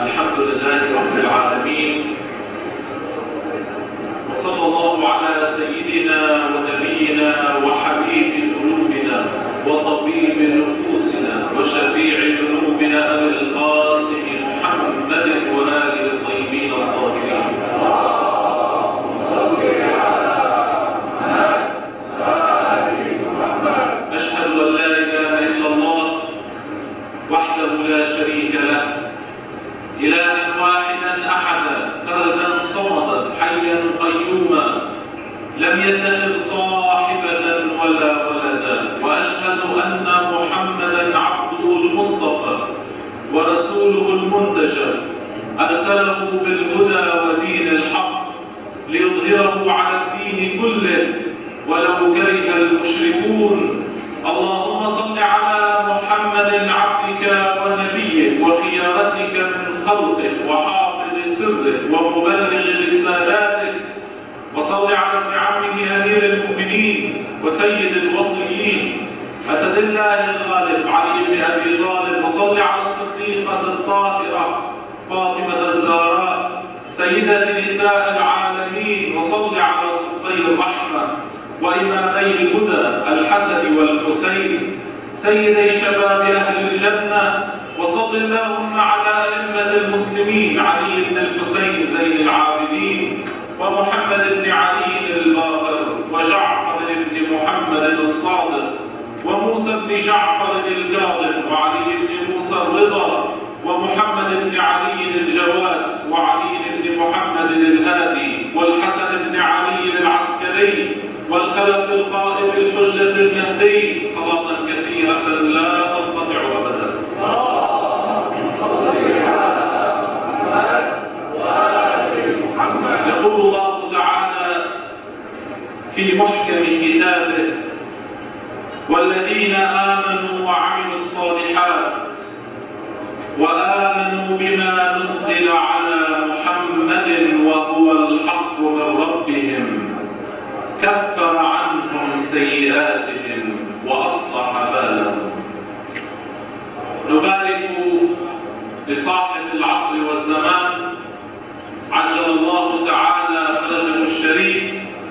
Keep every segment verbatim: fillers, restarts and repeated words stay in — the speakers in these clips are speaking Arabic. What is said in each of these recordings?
الحمد لله رب العالمين، وصلى الله على سيدنا ونبينا وحبيب قلوبنا وطبيب نفوسنا وشفيع ذنوبنا أبي القاسم محمد وآله الطيبين الطاهرين. أشهد أن لا إله إلا الله وحده لا شريك له، إلها واحدا أحدا فردا صمدا حيا قيوما لم يتخذ صاحبة ولا ولدا، وأشهد أن محمدا عبده المصطفى ورسوله المنتجى أرسله بالهدى ودين الحق ليظهره على الدين كله ولو كره المشركون. اللهم صل على محمد عبدك ونبيك وخيارتك من خلقك وحافظ سرك ومبلغ رسالاتك، وصل على ابن عمه أمير المؤمنين وسيد الوصيين أسد الله الغالب علي بن أبي طالب، وصل على الصديقة الطاهرة فاطمة الزهراء سيدة نساء العالمين، وصل على صدي الرحمة وإمامي الهدى الحسن والحسين سيدي شباب أهل الجنة، وصل اللهم على أئمة المسلمين علي بن الحسين زين العابدين ومحمد بن علي الباقر وجعفر بن محمد الصادق وموسى بن جعفر الكاظم وعلي بن موسى الرضا ومحمد بن علي الجواد وعلي بن محمد الهادي والحسن بن علي العسكري والخلف القائم الحجة المهدي، صلاة كثيرة لا تنقطع أبدا. يقول الله تعالى في محكم كتابه: والذين آمنوا وعملوا الصالحات وآمنوا بما نزل على محمد وهو الحق من ربهم كفر عنهم سيئاتهم وأصلح بالهم. نبارك لصاحب العصر والزمان عجل الله تعالى فرجه الشريف،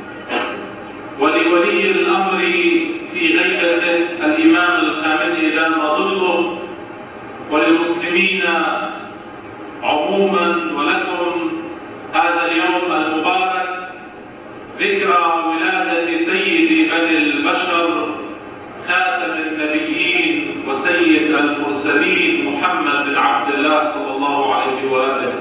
ولولي الأمر في غيبته الإمام الخامنئي دام ظله، وللمسلمين عموما، ولكم هذا اليوم المبارك ذكرى ولادة سيد بني البشر خاتم النبيين وسيد المرسلين محمد بن عبد الله صلى الله عليه وآله.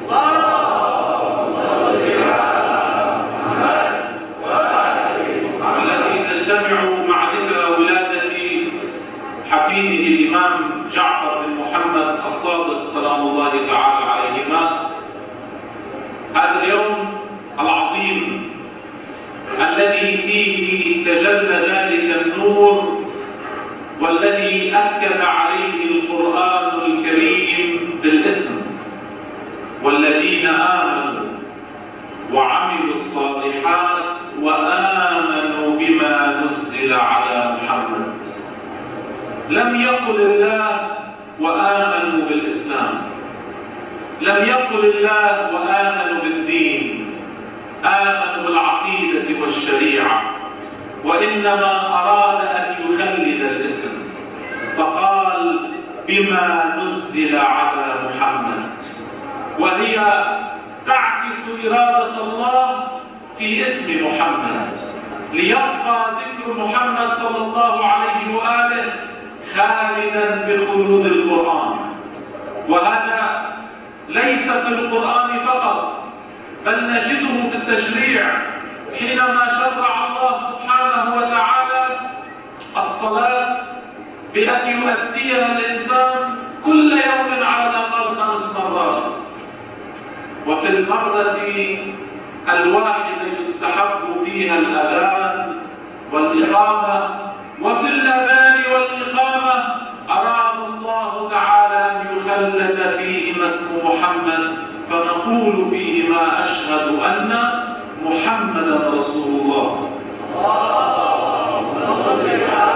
التي تجتمع مع ذكرى ولادة حفيده الإمام جعفر بن محمد الصادق سلام الله تعالى عليهما. هذا اليوم العظيم الذي فيه تجلى ذلك النور، والذي أكد عليه القرآن الكريم بالاسم: والذين آمنوا وعملوا الصالحات وآمنوا بما نزل على محمد. لم يقل الله وآمنوا بالإسلام، لم يقل الله وآمنوا بالدين، آمنوا بالعقيدة والشريعة، وإنما أراد أن يخلد الاسم فقال بما نزل على محمد، وهي تعكس إرادة الله في اسم محمد، ليبقى ذكر محمد صلى الله عليه وآله خالدا بخلود القرآن. وهذا ليس في القرآن فقط، بل نجده في التشريع حينما شرع الله سبحانه وتعالى الصلاة بأن يؤديها الإنسان كل يوم على الأقل خمس مرات، وفي المرة الواحدة يستحب فيها الأذان والإقامة، وفي الأذان والإقامة أراد الله تعالى أن يخلد فيهما اسم محمد، فنقول فيهما أشهد أن محمدا رسول الله.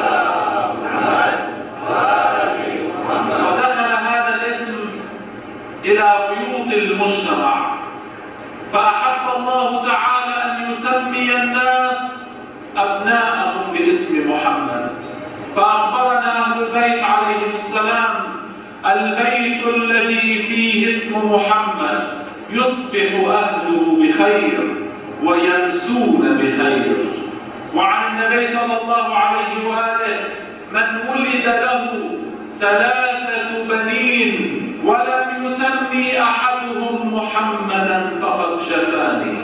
ودخل هذا الاسم إلى بيوت المجتمع، فأحب الله تعالى أن يسمي الناس أبناءهم باسم محمد. فأخبرنا أهل البيت عليهم السلام: البيت الذي فيه اسم محمد يصبح أهله بخير ويمسون بخير. وعن النبي صلى الله عليه وآله: من ولد له ثلاثة بنين ولم يسمي أحدهم محمدا فقد شفاني.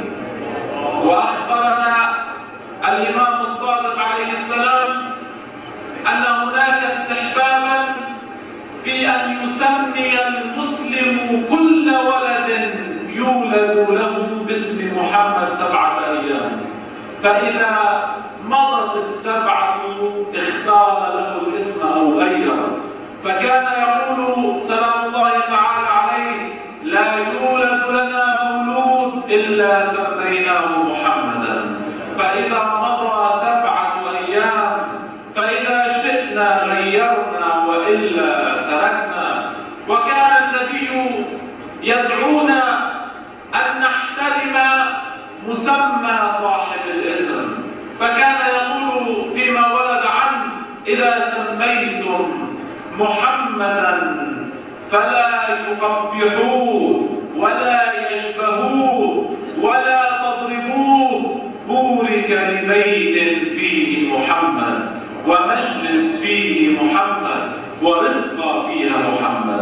وأخبرنا الإمام الصادق عليه السلام أن هناك استحبابا في أن يسمي المسلم كل ولد يولد له باسم محمد سبعة أيام، فإذا مضت السبعة اختار له الاسم أو غيره. فكان يقول سلام الله تعالى عليه: لا يولد لنا مولود إلا سميناه محمدا. فإذا مضى سبعة أيام فإذا شئنا غيرنا وإلا تركنا. وكان النبي يدعونا أن نحترم مسمى صاحب الاسم، فكان يقول فيما ورد عنه: إذا سميتم محمدا فلا يقبحوه ولا يشبهوه ولا تضربوه، بورك لبيت فيه محمد ومجلس فيه محمد ورفقة فيها محمد.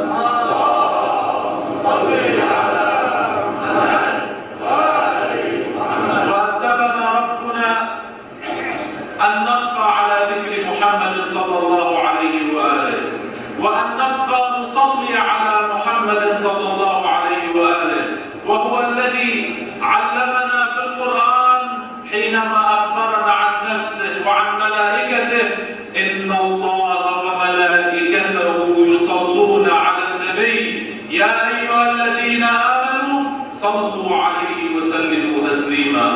اللهم صل على محمد وآل محمد. وأدبنا ربنا أن نبقى على ذكر محمد صلى الله عليه وآله، وأن نبقى نصلي على محمد صلى الله عليه وآله، وهو الذي علمنا في القرآن حينما أخبرنا عن نفسه وعن ملائكته: إن الله وملائكته يصلون على النبي يا أيها الذين آمنوا صلوا عليه وسلموا تسليما.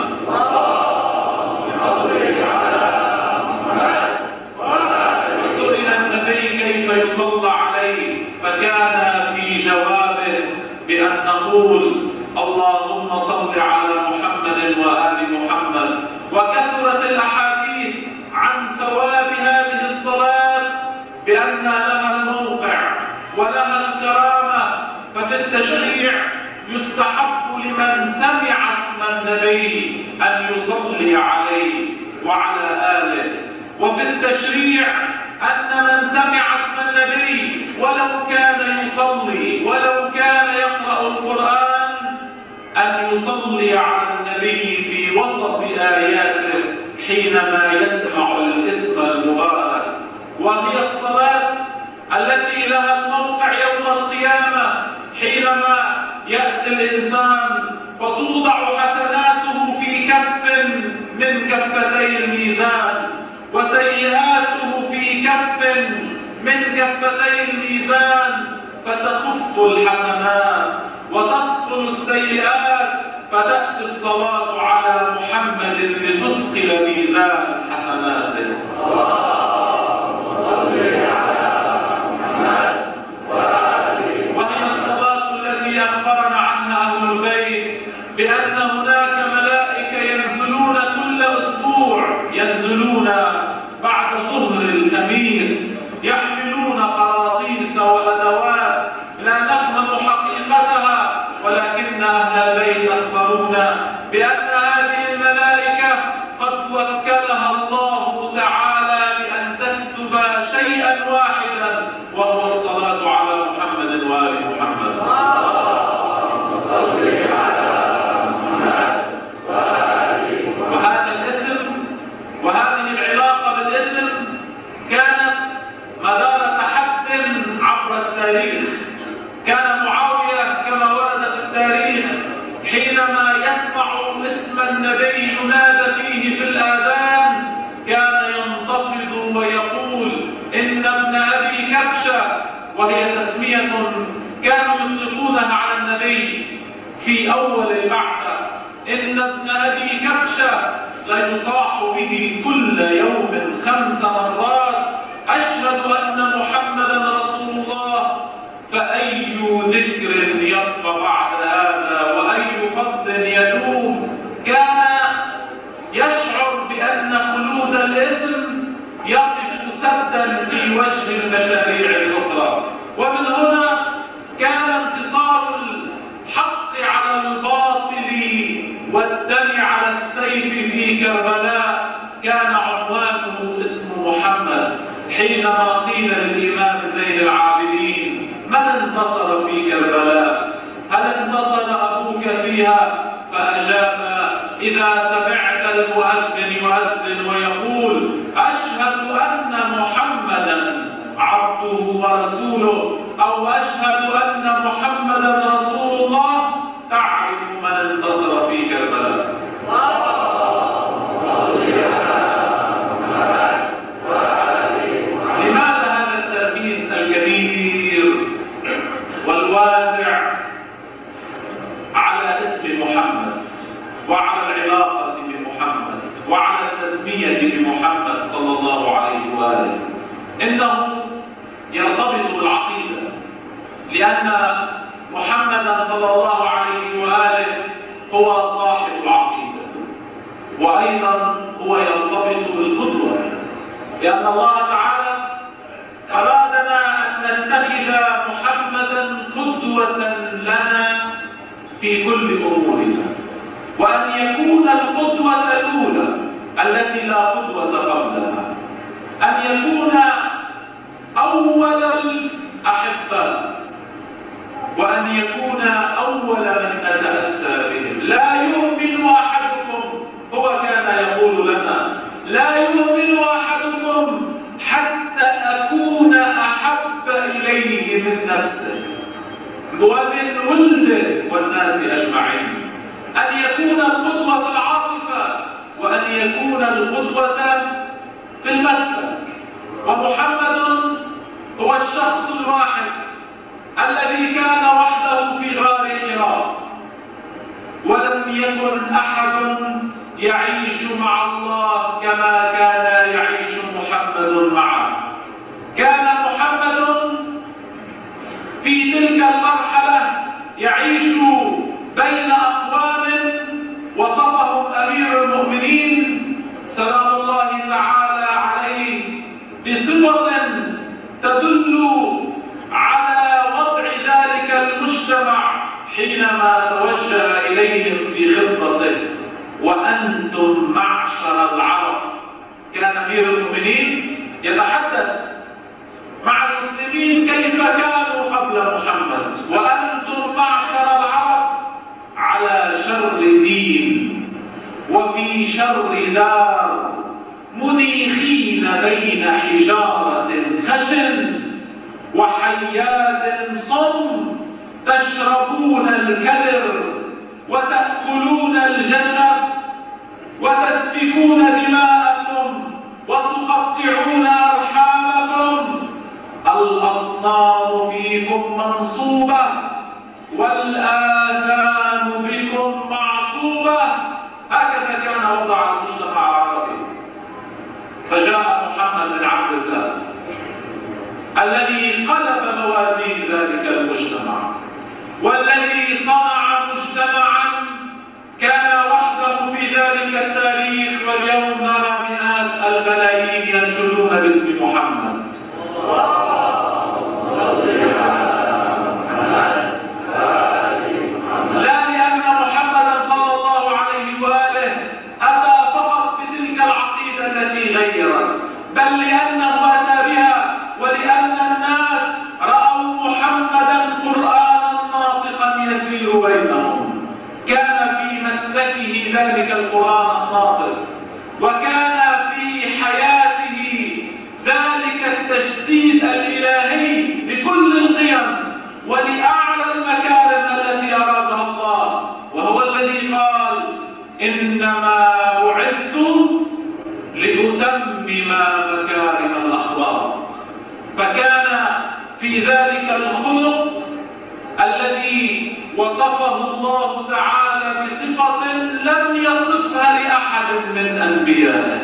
وسئل النبي كيف يصلى عليه، فكان في جوابه بأن نقول: اللهم صل على محمد وآل محمد. وكثرت الأحاديث عن ثواب هذه الصلاة بأن لها الموقع ولها الكرامة. ففي التشريع يستحب لمن سمع اسم النبي أن يصلي عليه وعلى آله. وفي التشريع أن من سمع اسم النبي ولو كان يصلي ولو كان يقرأ القرآن أن يصلي على النبي في وسط آياته حينما يسمع الاسم المبارك. وهي الصلاة التي لها الموقع يوم القيامة حينما يأتي الإنسان فتوضع حسناته في كف من كفتي الميزان وسيئاته في كف من كفتي الميزان، فتخف الحسنات وتثقل السيئات، فتأتي الصلاة على محمد لتثقل ميزان حسناته. اللهم صل على محمد وآله. وهي الصلاة التي أخبرنا عنها أهل البيت بأن هناك ملائكة ينزلون كل أسبوع، ينزلون بعد ظهر الخميس، يحملون قراطيس وأدوات لا نفهم حقيقتها، ولكن أهل البيت أخبرونا بأن هذه الملائكة قد وكلها الله تعالى بأن تكتب شيئا واحدا، وهو الصلاة على محمد وآل محمد. اللهم صل على محمد وآل محمد. وهذا الاسم وهذه العلاقة بالاسم كانت مدار تحد عبر التاريخ. كان معاوية كما ورد في التاريخ حينما يسمع اسم النبي ينادى فيه في الآذان كان ينتفض ويقول: إن ابن أبي كبشة، وهي تسمية كانوا يطلقونها على النبي في أول البعثة. إن ابن أبي كبشة ليصاح به كل يوم خمس مرات: أشهد أن محمدا رسول الله. فأي ذكر بعد هذا وأي فضل يدوم. كان يشعر بأن خلود الاسم يقف سدا في وجه المشاريع الأخرى. ومن هنا كان انتصار الحق على الباطل والدم على السيف في كربلاء كان عنوانه اسم محمد. حينما قيل للإمام زين العابدين: من انتصر في كربلاء؟ هل انتصر أبوك فيها؟ فأجاب: إذا سمعت المؤذن يؤذن ويقول أشهد أن محمدا عبده ورسوله أو أشهد أن محمدا رسول الله، تعرف من انتصر في كربلاء. لماذا هذا التركيز الكبير والواسع على اسم محمد وعلى العلاقة بمحمد وعلى التسمية بمحمد صلى الله عليه وآله؟ إنه يرتبط بالعقيدة، لأن محمدا صلى الله عليه وآله هو صاحب العقيدة، وأيضا هو يرتبط بالقدوة، لأن الله تعالى أرادنا أن نتخذ محمدا قدوة لنا في كل أمورنا، وأن يكون القدوة الأولى التي لا قدوة قبلها، أن يكون أول الأحباء، وأن يكون أول من نتأسى بهم. لا يؤمن أحدكم، هو كان يقول لنا: لا يؤمن أحدكم حتى أكون أحب إليه من نفسه ومن ولده والناس أجمعين. أن يكون القدوة العاطفة، وأن يكون القدوة في المسلك. ومحمد هو الشخص الواحد الذي كان وحده في غار حراء، ولم يكن أحد يعيش مع الله كما كان يعيش محمد معه. كان محمد في تلك المرحلة يعيش بين أقوام وصفهم أمير المؤمنين سلام الله تعالى عليه بصفة تدل على وضع ذلك المجتمع حينما توجه إليهم في خطبته: وأنتم معشر العرب. كان أمير المؤمنين يتحدث مع المسلمين كيف كانوا قبل محمد: وأنتم معشر العرب على شر دين وفي شر دار، منيخين بين حجارة خشن وحياد صم، تشربون الكدر وتأكلون الجشب وتسفكون دماءكم وتقطعون أرحامكم، الأصنام فيكم منصوبة والآثام بكم معصوبة. هكذا كان وضع المجتمع العربي. فجاء محمد بن عبد الله الذي قلب موازين ذلك المجتمع، والذي صنع مجتمعا كان وحده في ذلك التاريخ، واليوم نرى مئات الملايين ينشدون باسم محمد. لا لأن محمدا صلى الله عليه وآله أتى فقط بتلك العقيدة التي غيرت، بل لأنه أتى بها ولأن الناس رأوا محمدا قرآنا ناطقا يسير بينهم. كان في مسلكه ذلك القرآن الناطق، وكان في حياته ذلك التجسيد الإلهي لكل القيم ولأعلى المكارم التي أرادها الله، وهو الذي قال: إنما بعثت لأتمم مكارم الأخلاق. فكان في ذلك الخلق الذي وصفه الله تعالى بصفة لم يصفها لأحد من أنبيائه،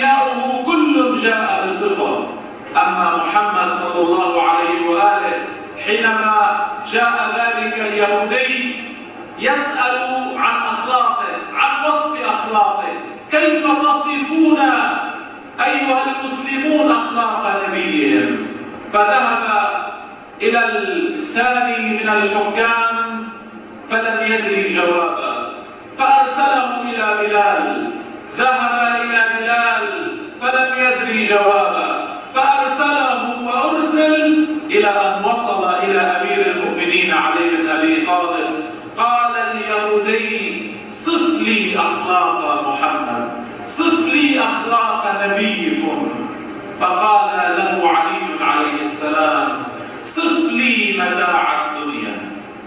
فأنبياؤه كل جاء بصفة، أما محمد صلى الله عليه وآله حينما جاء ذلك اليهودي يسأل عن أخلاقه، عن وصف أخلاقه، كيف تصفون أيها المسلمون أخلاق نبيهم؟ فذهب إلى الثاني من الحكام فلم يدري جوابا، فأرسله إلى بلال، ذهب إلى بلال فلم يدري جوابا، فأرسله وأرسل إلى أن وصل إلى أمير المؤمنين علي بن أبي طالب. قال اليهودي: صف لي أخلاق محمد، صف لي أخلاق نبيكم. فقال له علي عليه السلام: صف لي متاع الدنيا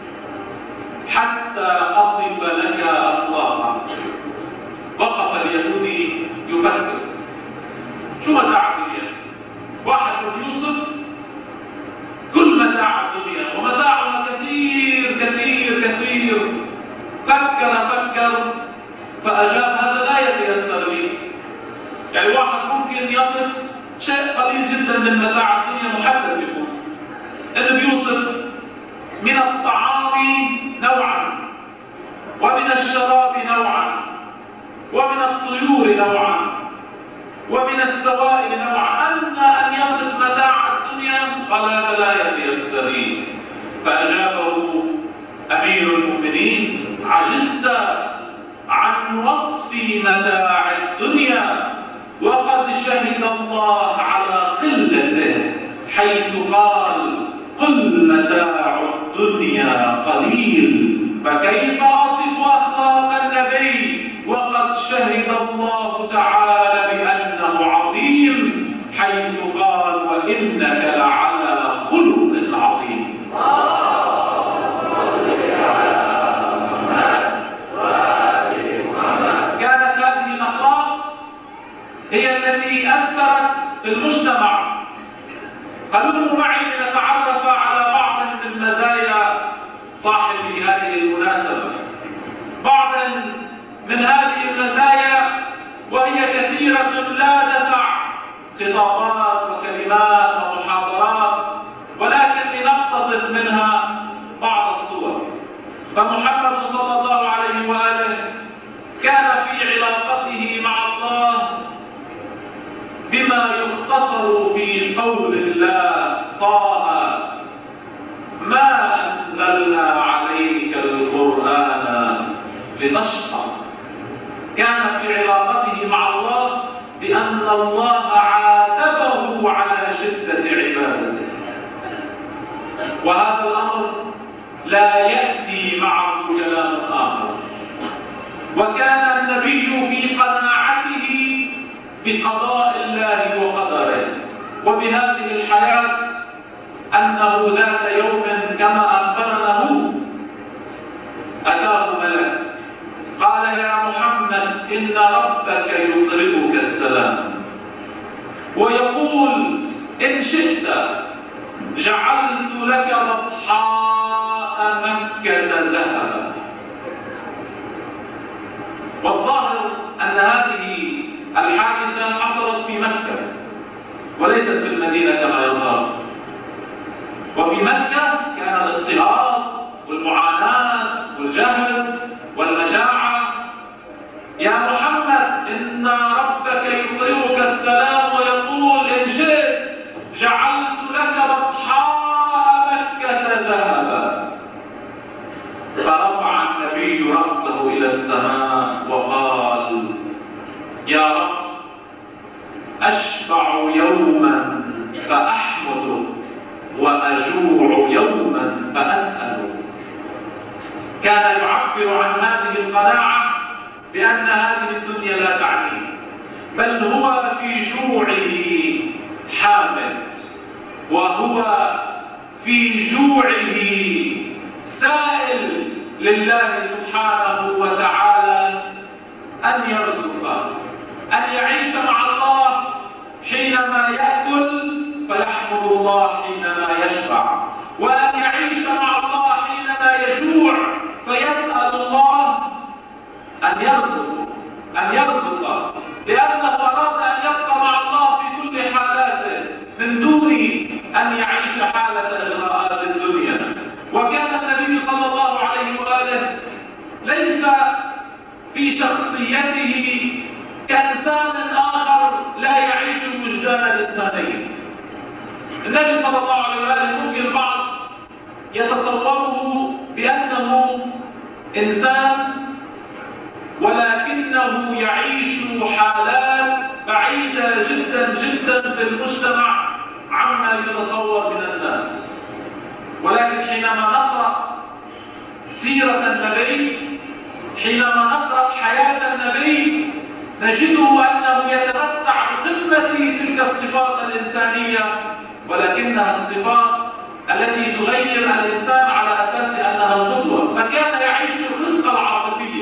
حتى أصف لك أخلاقك. وقف اليهودي يفكر: شو متاع الدنيا؟ واحد يوصف كل متاع الدنيا ومتاعها كثير كثير كثير. فكر فكر فأجاب: هذا لا يتيسر لي. يعني واحد ممكن يصف شيء قليل جدا من متاع الدنيا محدد بيكون، انه بيوصف من الطعام نوعا، ومن الشراب نوعا، ومن الطيور نوعا، ومن السوائل نوعا. أما أن يصف متاع الدنيا قال: هذا لا يتيسر لي. فأجابه أمير المؤمنين: عجزت عن وصف متاع الدنيا وقد شهد الله على قلته، حيث قال: قل متاع الدنيا قليل، فكيف أصف أخلاق النبي وقد شهد الله تعالى بأنه عظيم، حيث قال: وإنك لعلى خلق عظيم. كانت هذه الأخلاق هي التي أثرت في المجتمع. هلموا معي لنتعرف على بعض من مزايا صاحب هذه المناسبة. بعض من هذه المزايا وهي كثيرة لا تسع خطابات وكلمات ومحاضرات، ولكن لنقتطف منها بعض الصور. فمحمد صلى الله عليه وآله كان في علاقته مع الله بما يختصر في قول الله: طه ما أنزلنا عليك القرآن لتشقى. كان في علاقته مع الله بأن الله عاتبه على شدة عبادته، وهذا الأمر لا يأتي معه كلام آخر. وكان النبي في قناعته بقضاء الله وقدره وبهذه الحياة، أنه ذات يوم كما أخبرنا أتاه ملك قال: يا محمد إن ربك يقرئك السلام ويقول: إن شئت جعلت لك بطحاء مكة ذهبا. والظاهر أن هذه الحادثة حصلت في مكة وليست في المدينة كما يظهر. وفي مكة كان الاضطهاد والمعاناة والجهل والمجاعة. يا محمد إن ربك يقرئك السلام ويقول: إن شئت جعلت لك بطحاء مكة ذهبا. فرفع النبي رأسه إلى السماء وقال: يا رب، أشبع يوما فأحمدك وأجوع يوما فأسألك. كان يعبر عن هذه القناعة بأن هذه الدنيا لا تعنيه، بل هو في جوعه حامد، وهو في جوعه سائل لله سبحانه وتعالى أن يرزقه، أن يعيش مع الله حينما يأكل فيحمد الله حينما يشبع، وأن يعيش مع الله حينما يجوع فيسأل الله أن يرزقه أن يرزقه لأنه أراد أن يبقى مع الله في كل حالاته من دون أن يعيش حالة إغراءات الدنيا. وكان النبي صلى الله عليه وآله ليس في شخصيته كإنسان آخر لا يعيش وجدان الإنسانية. النبي صلى الله عليه وآله ممكن البعض يتصوره بأنه إنسان ولكنه يعيش حالات بعيدة جدا جدا في المجتمع عما يتصور من الناس. ولكن حينما نقرأ سيرة النبي، حينما نقرأ حياة النبي، نجده أنه يتمتع بقمة تلك الصفات الإنسانية، ولكنها الصفات التي تغير الإنسان على أساس أنها القدوة. فكان يعيش الرقة العاطفية،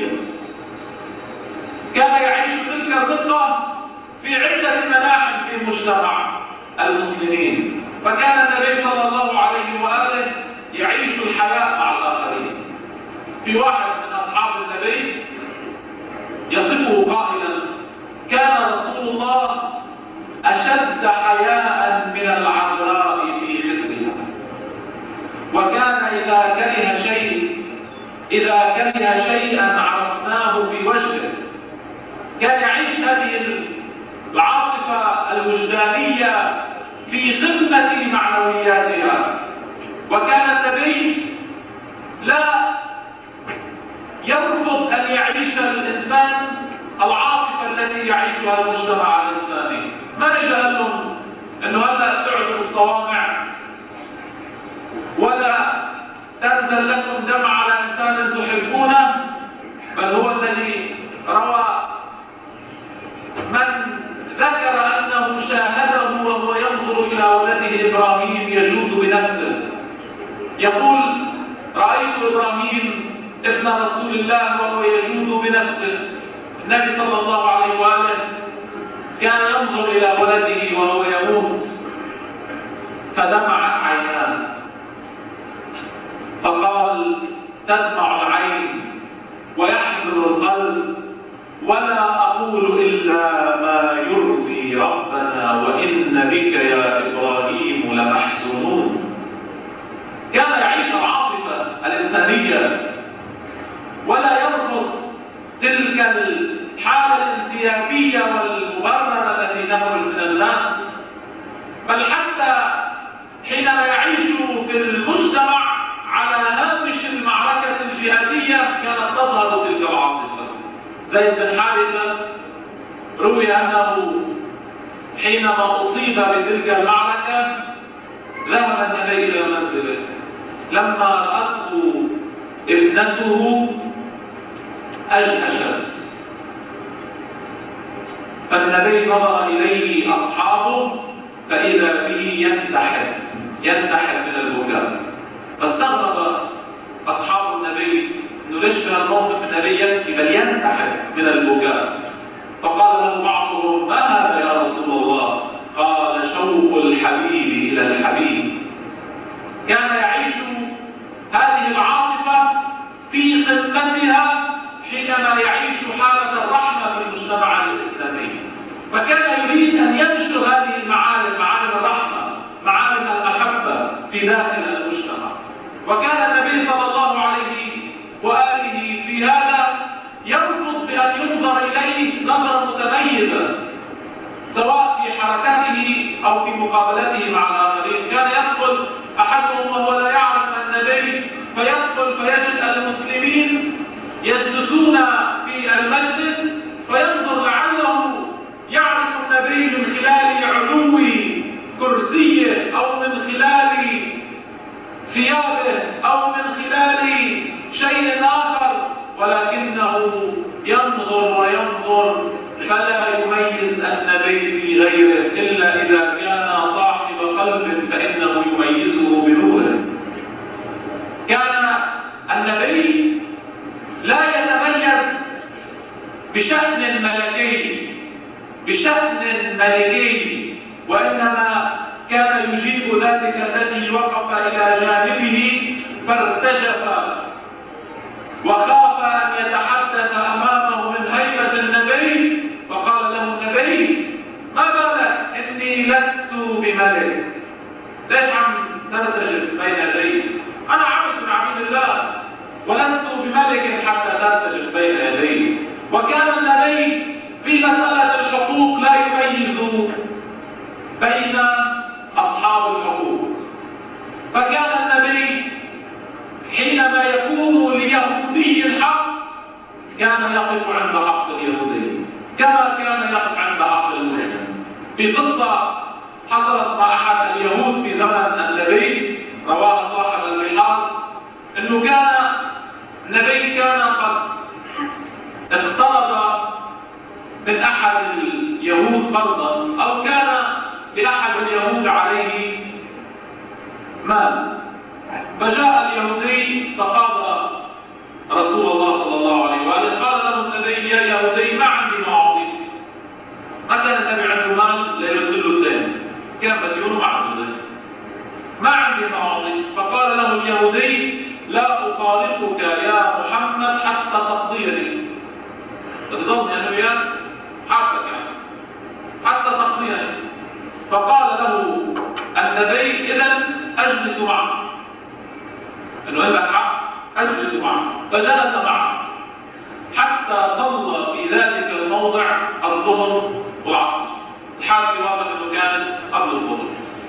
كان يعيش تلك الرقة في عدة مناحي في مجتمع المسلمين. فكان النبي صلى الله عليه وآله يعيش الحياة مع الآخرين. في واحد من أصحاب النبي يصفه قائلا: كان رسول الله أشد حياء من العذراء في خدرها، وكان إذا كره شيء إذا كره شيئا عرفناه في وجهه. كان يعيش هذه العاطفة الوجدانية في قمة معنوياتها. وكان النبي لا يرفض أن يعيش الإنسان العاطفة التي يعيشها المجتمع الإنساني. ما اجى قال لهم إنه هلا تعبوا الصوامع ولا تنزل لكم دمع على إنسان تحبونه، بل هو الذي روى من ذكر أنه شاهده وهو ينظر إلى ولده إبراهيم يجود بنفسه، يقول: رأيت إبراهيم ابن رسول الله وهو يجود بنفسه. النبي صلى الله عليه وآله كان ينظر إلى ولده وهو يموت فدمعت عيناه، فقال: تدمع العين ويحزن القلب، ولا أقول إلا ما يرضي ربنا وإن بك يا إبراهيم لمحزونون. كان يعيش العاطفة الإنسانية ولا يرفض تلك الحالة الانسيابية والمبررة التي تخرج من الناس، بل حتى حينما يعيش في المجتمع على هامش المعركة الجهادية كانت تظهر تلك العاطفة. زيد بن حارثة روي أنه حينما أصيب بتلك المعركة ذهب النبي إلى منزله، لما رأته ابنته أجهشت، فالنبي نظر إليه أصحابه فإذا به ينتحب ينتحب من البكاء. فاستغرب أصحاب النبي إنه ليش من الموقف النبي يبكي بل ينتحب من البكاء. فقال له بعضهم: ما هذا يا رسول الله؟ قال: شوق الحبيب إلى الحبيب. كان يعيش هذه العاطفة في قمتها حينما يعيش حالة الرحمة في المجتمع الإسلامي. فكان يريد أن ينشر هذه المعالم، معالم الرحمة، معالم المحبة في داخل المجتمع. وكان النبي صلى الله عليه وآله في هذا يرفض بأن ينظر إليه نظرة متميزة، سواء في حركته أو في مقابلته مع الآخرين. كان يدخل أحدهم وهو لا يعرف النبي، فيدخل فيجد المسلمين يجلسون في المجلس، فينظر لعله يعرف النبي من خلال علو كرسيه أو من خلال ثيابه أو من خلال شيء آخر، ولكنه ينظر وينظر فلا يميز النبي في غيره إلا إذا كان صاحب قلب فإنه يميزه بنوره. كان النبي لا يتميز بشأن ملكي بشأن ملكي وإنما كان يجيب ذلك الذي وقف إلى جانبه فارتجف وخاف أن يتحدث أمامه من هيبة النبي، فقال له النبي: ما بالك إني لست بملك. ليش ولست بملك حتى ترتجف بين يدي. وكان النبي في مسألة الحقوق لا يميز بين أصحاب الحقوق، فكان النبي حينما يكون ليهودي الحق كان يقف عند حق اليهودي كما كان يقف عند حق المسلم. في قصة حصلت مع أحد اليهود في زمن النبي رواها صاحب البحار، أنه كان النبي كان قد اقترض من أحد اليهود قرضا، أو كان لأحد اليهود عليه مال، فجاء اليهودي تقاضى رسول الله صلى الله عليه وآله، قال له النبي: يا يهودي ما عندي ما أعطيك. ما كان النبي عنده مال ليرد له الدين، كان مديون وما عنده دين. ما عندي ما أعطيك. فقال له اليهودي: لا أفارقك يا محمد حتى تقضيني. تضلني أنا وياك حابسك يعني حتى تقضيني. فقال له النبي: إذن أجلس معك، إنه عندك حق، أجلس معه. فجلس معه حتى صلى في ذلك الموضع الظهر والعصر. الحادثة واضح أنه كانت قبل الظهر.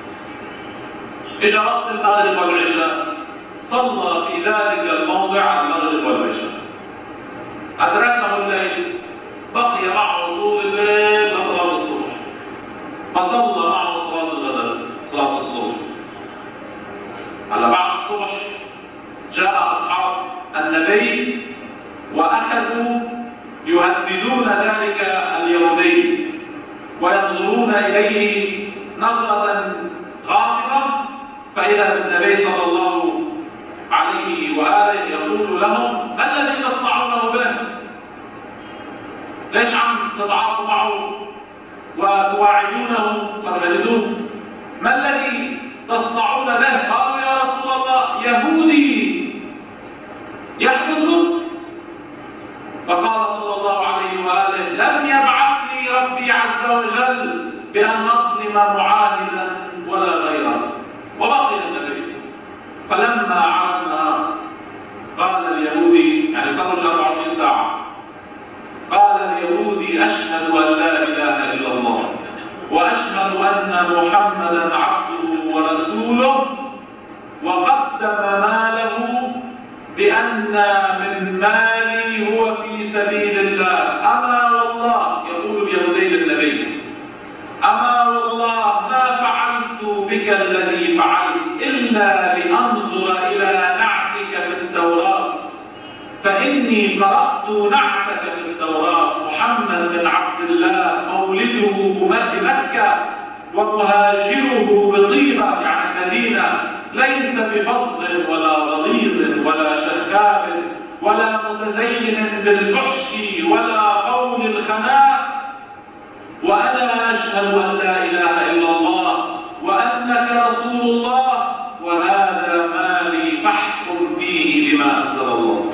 إجا وقت المغرب والعشاء، صلى في ذلك الموضع المغرب والعشاء. أدركه الليل، بقي معه طول الليل لصلاة الصبح، فصلى معه صلاة الغداء، صلاة الصبح. على بعد الصبح جاء أصحاب النبي وأخذوا يهددون ذلك اليهودي وينظرون إليه نظرة غاضبة، فإذا بالنبي صلى الله عليه وآله يقول لهم: ما الذي تصنعونه به؟ ليش عم تتعاطوا معه وتواعدونه؟ صدقتوه؟ ما الذي تصنعون به؟ قالوا: يا رسول الله يهودي يحبسك. فقال صلى الله عليه وآله: لم يبعثني ربي عز وجل بأن نظلم معاهدا ولا غيره. وبقي النبي. فلما عرفنا قال اليهودي، يعني صاروا أربعة وعشرين ساعة، قال اليهودي: أشهد أن لا إله إلا الله وأشهد أن محمدا عبده ورسوله، وقدم ماله بأن من مالي هو في سبيل الله. أما والله، يقول اليهودي للنبي: أما والله ما فعلت بك الذي فعلت إلا لأنظر إلى نعتك في التوراة، فإني قرأت نعتك في التوراة: محمد بن عبد الله مولده بمكة ومهاجره بطيبة، يعني المدينة، ليس بفظ ولا غليظ ولا شخاب ولا متزين بالفحش ولا قول الخناء، وأنا أشهد أن لا إله إلا الله وأنك رسول الله، وهذا مالي فاحكم فيه بما أنزل الله.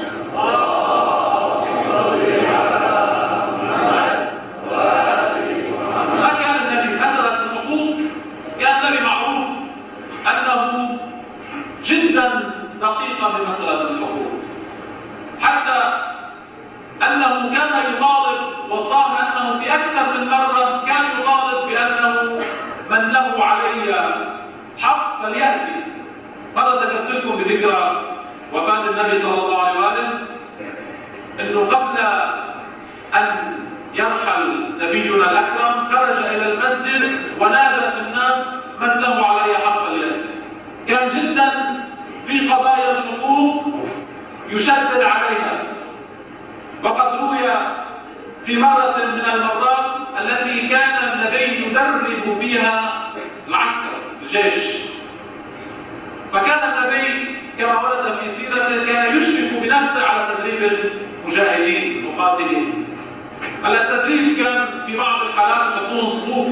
ما كان النبي مسألة الحقوق، كان النبي معروف أنه جدا دقيقا بمسألة الحقوق، حتى أنه كان يطالب، والله أنه في أكثر من مرة كان يطالب بأنه من له علي حق فليأتي. مرة ذكرت لكم بذكرى وفاة النبي صلى الله عليه وآله أنه قبل أن يرحل نبينا الأكرم خرج إلى المسجد ونادى في الناس: من له علي حق فليأتي. كان جدا في قضايا الحقوق يشدد عليها. وقد روي في مرة من المرات التي كان النبي يدرب فيها العسكر الجيش، فكان النبي كما ورد في سيرته كان يشرف بنفسه على تدريب المجاهدين المقاتلين. هلا التدريب كان في بعض الحالات يحطون صفوف،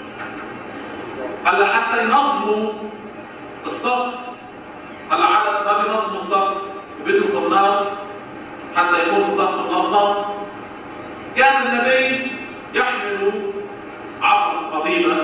هلا حتى ينظموا الصف، هلا عادة ما بينظموا الصف وبيطلقوا النار حتى يكون الصف منظم. كان النبي يحمل عصا قديما،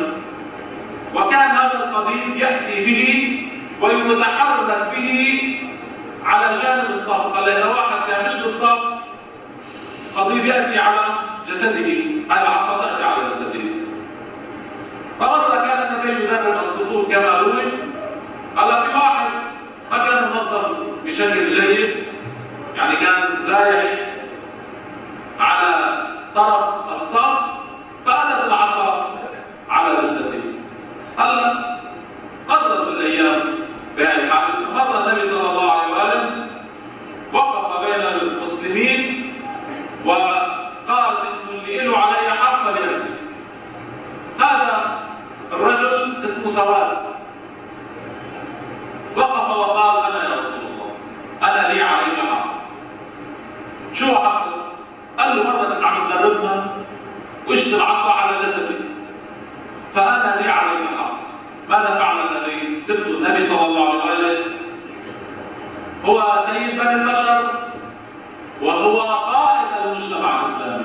وكان هذا القديم يأتي به ويتحرك به على جانب الصف، قال إذا واحد كان مش بالصف قضيب يأتي على جسده، هاي العصا تأتي على جسده. فمرة كان النبي يدرب الصفوف كما روي، قال في واحد ما كان منظم بشكل جيد، يعني كان زايح على طرف الصف، فأتت العصا على جسده. هلا مرت الأيام بهذه الحالة، مر النبي صلى الله عليه وآله وقف بين المسلمين وقال إنه اللي له علي حق فليأتي. هذا الرجل اسمه سواد وقف وقال أنا يا رسول الله أنا لي عليك حق. شو حقه؟ قال له مرة عم تدربنا واشت العصا على جسدي فأنا لي عليك حق. ماذا فعل النبي؟ تفتوا النبي صلى الله عليه وآله هو سيد بني البشر وهو قائد المجتمع الإسلامي.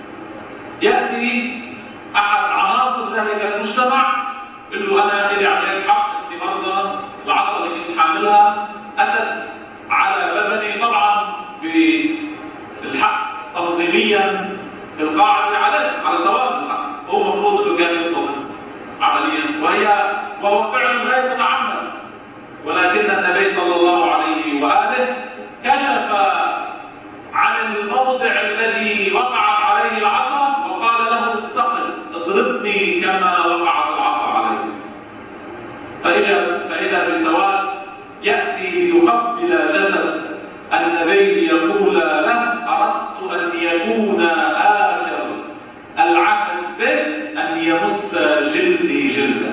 يأتي أحد عناصر ذلك المجتمع يقول له أنا لي عليك حق، أنت مرة العصا اللي كنت حاملها أتت على بدني، طبعا بالحق تنظيميا بالقاعدة عليه على سواد الحق، هو المفروض أنه كان ينتظم عمليا، وهي وهو فعل غير متعمد، ولكن النبي صلى الله عليه وآله كشف عن الموضع الذي وقعت عليه العصا وقال له استقل اضربني كما وقعت العصا عليك. فإجا فإذا بسواد يأتي ليقبل جسد النبي يقول له أردت أن يكون آخر العهد به أن يمس جلدي جلده.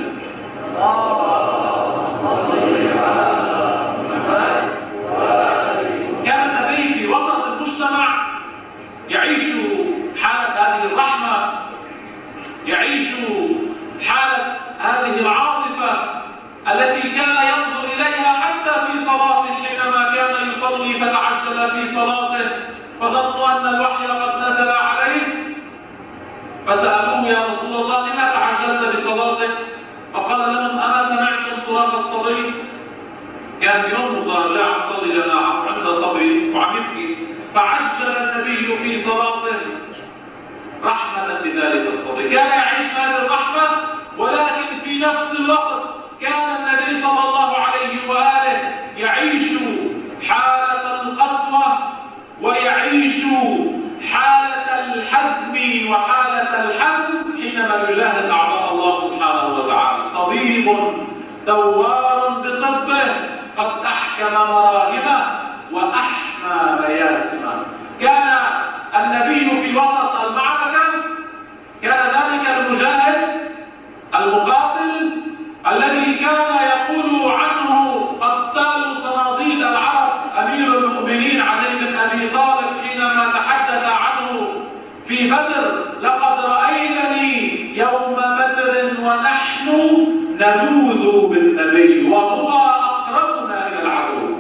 كان النبي في وسط المجتمع يعيش حالة هذه الرحمة، يعيش حالة هذه العاطفة التي كان ينظر إليها حتى في صلاته، حينما كان يصلي فتعجل في صلاته فظنوا أن الوحي قد نزل عليه فسألوه يا رسول الله لما تعجلت بصلاتك؟ فقال لهم أما سمعتم صراخ الصبي؟ كان في يوم الله جاء يصلي جماعة عند صبي وعم يبكي، فعجل النبي في صلاته رحمة بذلك الصبي. كان يعيش هذه الرحمة، ولكن في نفس الوقت كان النبي صلى الله عليه وآله يعيش حالة القسوة ويعيش حالة الحزم وحالة الحزن حينما يجاهد أعضاء الله سبحانه وتعالى. طبيب دوار بطبه قد أحكم مراهمه وأحمى مياسمه. كان النبي في وسط المعركة كان ذلك المجاهد المقاتل الذي كان يقول عنه قتال صناديد العرب أمير المؤمنين علي بن أبي طالب حينما تحدث عنه في بدر: لقد رأيتني يوم بدر ونحن نلوذ بالنبي وهو أقربنا إلى العدو.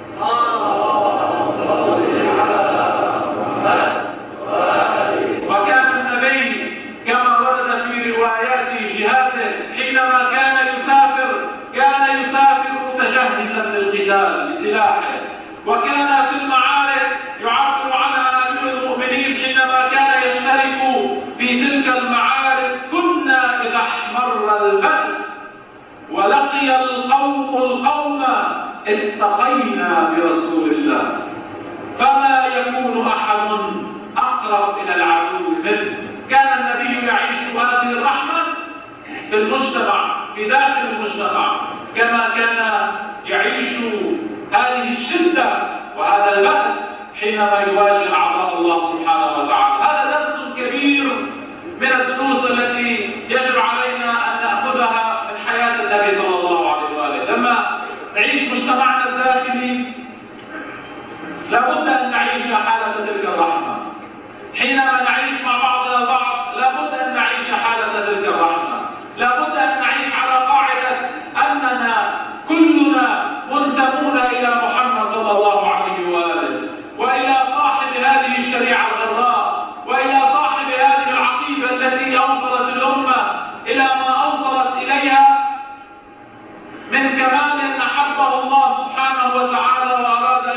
وكان النبي كما ورد في روايات جهاده حينما كان يسافر كان يسافر متجهزا للقتال بسلاحه، وكان في المعارك يعبر عنها أمير المؤمنين حينما كان يشترك في تلك المعارك: كنا إذا احمر البأس ولقي القوم القوم اتقينا برسول الله، فما يكون أحد أقرب إلى العدو منه. كان النبي يعيش هذه الرحمة في المجتمع، في داخل المجتمع، كما كان يعيش هذه الشدة وهذا البأس حينما يواجه أعداء الله سبحانه وتعالى. هذا درس كبير من الدروس التي يجب علينا أن نأخذها من حياة النبي صلى الله عليه وآله. لما نعيش مجتمعنا الداخلي لابد أن نعيش حالة تلك الرحمة. حينما نعيش مع بعضنا البعض لابد أن نعيش حالة تلك الرحمة. لابد أن نعيش على قاعدة أننا كلنا منتمون إلى محمد صلى الله عليه وآله، وإلى صاحب هذه الشريعة الغراء، وإلى صاحب هذه العقيدة التي أوصلت الأمة إلى ما أوصلت إليها من كمال أحبه الله سبحانه وتعالى وأراد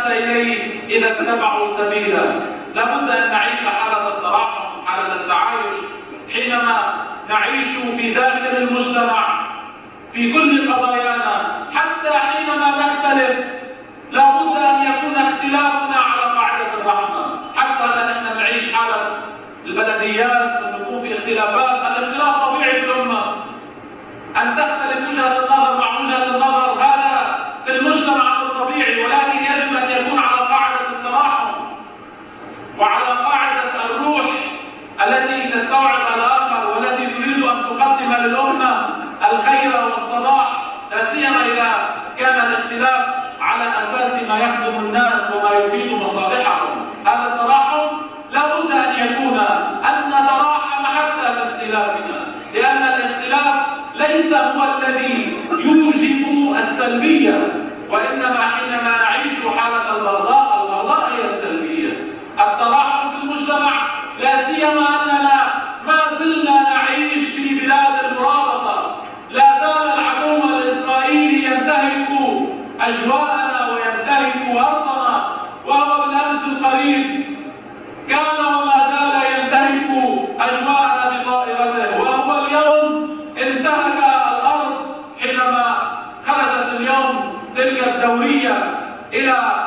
إليه إذا اتبعوا سبيله. لابد أن نعيش حالة التراحم، حالة التعايش، حينما نعيش في داخل المجتمع في كل قضايانا، حتى حينما نختلف لابد أن يكون اختلافنا على قاعدة الرحمة. حتى لا نحن نعيش حالة البلديات ونكون في اختلافات. الاختلاف طبيعي في الأمة، أن تختلف وجهة النظر مع وجهة النظر، هذا في المجتمع الطبيعي، ولكن يجب أن يكون على قاعدة التراحم وعلى قاعدة الروح التي تستوعب الآخر والتي تريد أن تقدم للأمة الخير والصلاح، لا سيما إذا كان الاختلاف على أساس ما يخدم الناس وما يفيد مصالحهم. هذا التراحم لا بد أن يكون أن نتراحم حتى في اختلافنا، لأن الاختلاف ليس هو الذي يوجب السلبية، وإنما حينما نعيش حالة البغضاء، البغضاء هي السلبية. التراحم في المجتمع، لا سيما أننا ما زلنا نعيش في بلاد المرابطة، لا زال العدو الإسرائيلي ينتهك أجواءنا وينتهك أرضنا، وهو بالأمس القريب كان وما زال ينتهك أجواءنا بطائرته، وهو اليوم انتهك الأرض حينما خرجت اليوم تلك الدورية إلى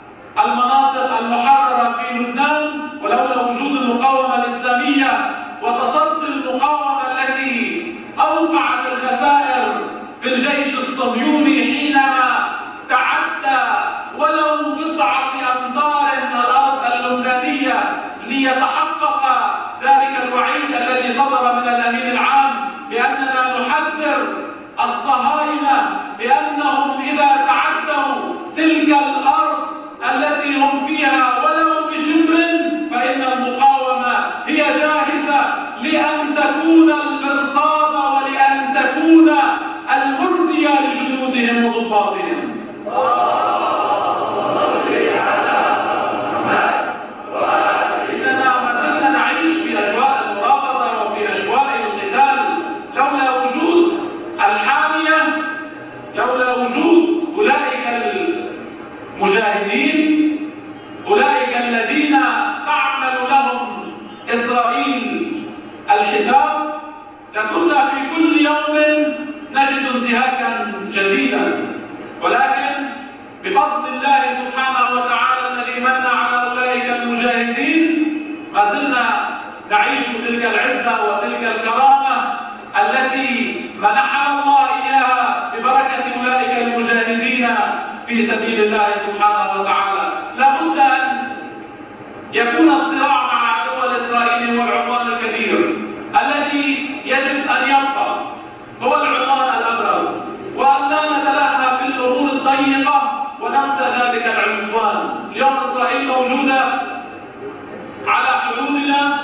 المناطق المحررة في لبنان، ولولا وجود المقاومة الإسلامية وتصدي المقاومة التي أوقعت الخسائر في الجيش الصهيوني حينما تعدى ولو بضعة أمتار الأرض اللبنانية ليتحقق ذلك الوعيد الذي صدر من الأمين العام بأننا نحذر الصهاينة بأنهم إذا تعدوا تلك الأرض التي هم فيها ولو بشبر فإن المقاومة هي جاهزة لأن تكون المرصاد ولأن تكون المردية لجنودهم وضباطهم. إننا ما زلنا نعيش في أجواء المرابطة وفي أجواء القتال، لولا وجود الحامية، لولا وجود أولئك المجاهدين، أولئك الذين تعمل لهم إسرائيل الحساب، لكنا في كل يوم نجد انتهاكا جديدا. ولكن بفضل الله سبحانه وتعالى الذي من على أولئك المجاهدين ما زلنا نعيش تلك العزة وتلك الكرامة التي منحنا الله إياها ببركة أولئك المجاهدين في سبيل الله سبحانه وتعالى. لا بد أن يكون الصراع مع العدو الإسرائيلي هو العنوان الكبير الذي يجب أن يبقى هو العنوان الأبرز، وأن لا نتلهى في الأمور الضيقة وننسى ذلك العنوان. اليوم إسرائيل موجودة على حدودنا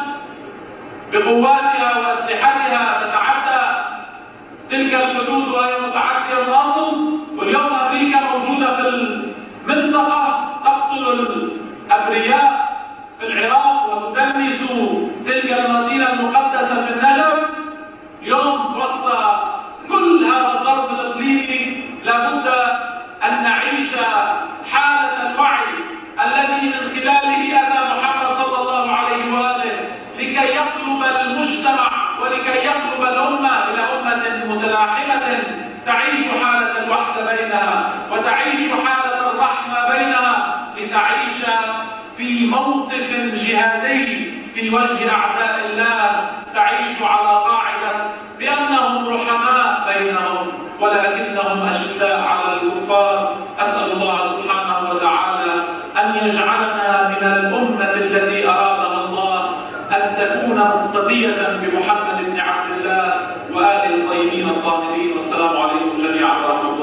بقواتها وأسلحتها، تتعدى تلك الحدود وهي متعدية من أصل. واليوم أمريكا موجودة في المنطقة تقتل الأبرياء في العراق وتدنس تلك المدينة المقدسة في النجف. اليوم وسط كل هذا الظرف الإقليمي لابد أن نعيش حالة الوعي الذي من خلاله أتى محمد صلى الله عليه وآله لكي يقلب المجتمع ولكي يقلب الأمة إلى أمة متلاحمة تعيش حالة الوحدة بينها وتعيش حالة الرحمة بينها، لتعيش في موقف جهادي في وجه أعداء الله، تعيش على قاعدة بأنهم رحماء بينهم ولكنهم أشداء على الكفار. أسأل الله سبحانه وتعالى أن يجعلنا من الأمة التي أرادها الله أن تكون مقتدية بمحمد بن عبد الله وآله الطيبين الطاهرين. والسلام عليكم جميعا ورحمة الله.